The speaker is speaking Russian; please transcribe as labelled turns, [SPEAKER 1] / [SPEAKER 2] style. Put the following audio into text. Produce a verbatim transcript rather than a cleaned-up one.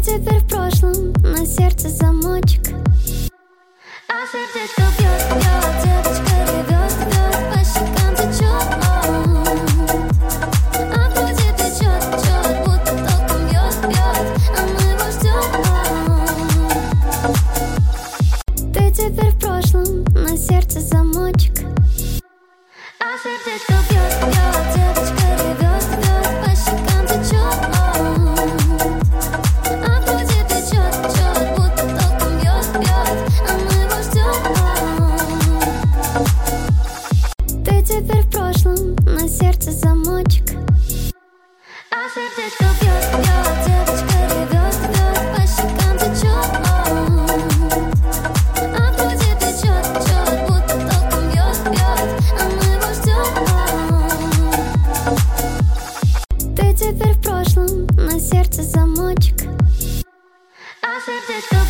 [SPEAKER 1] теперь в прошлом, на сердце замочек. А сердечко бьет, бьет, девочка ревет, ревет, по щекам течет. А в груди течет, течет, будто током бьет, бьет, а мы его ждем. Ты теперь в прошлом, на сердце замочек. А сердечко бьет, бьет, девочка ревет, ревет, по щекам течет. А в груди течет, течет, будто током бьет, бьет, а мы его ждем. Ты теперь в прошлом, на сердце замочек. А сердечко бьет, бьет, девочка ревет, ревет, по щекам течет. А в груди течет, течет, будто током бьет, бьет, а мы его ждем. Ты теперь в прошлом, на сердце замочек. А сердечко